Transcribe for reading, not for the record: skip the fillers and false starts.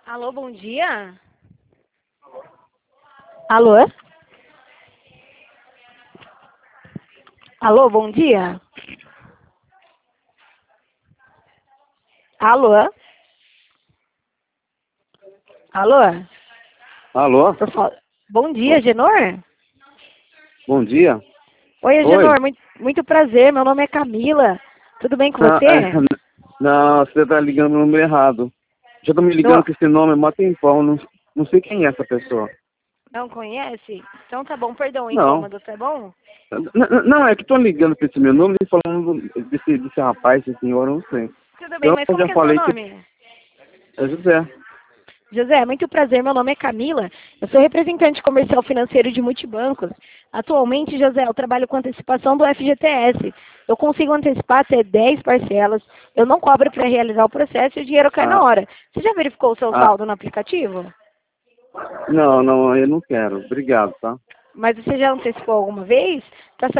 Alô, bom dia? Alô? Alô, bom dia? Alô? Alô? Alô? Bom dia, Genor? Bom dia. Oi, Oi. Genor, muito prazer. Meu nome é Camila. Tudo bem com Ah, você? não, você tá ligando no número errado. Já tô me ligando Não, com esse nome há mó tempão, não sei quem é essa pessoa. não conhece? Então tá bom, perdão o Não. incômodo, tá bom? Não, é que tô ligando pra esse meu nome e falando desse rapaz, esse senhor, eu não sei. Tudo bem, Eu mas como já que é seu falei que nome? é José. José, muito prazer. Meu nome é Camila. Eu sou representante comercial financeiro de multibancos. Atualmente, José, eu trabalho com antecipação do FGTS. Eu consigo antecipar até 10 parcelas. Eu não cobro para realizar o processo e o dinheiro cai na Ah, hora. Você já verificou o seu ah, saldo no aplicativo? não, eu não quero. Obrigado, tá? Mas você já antecipou alguma vez? Para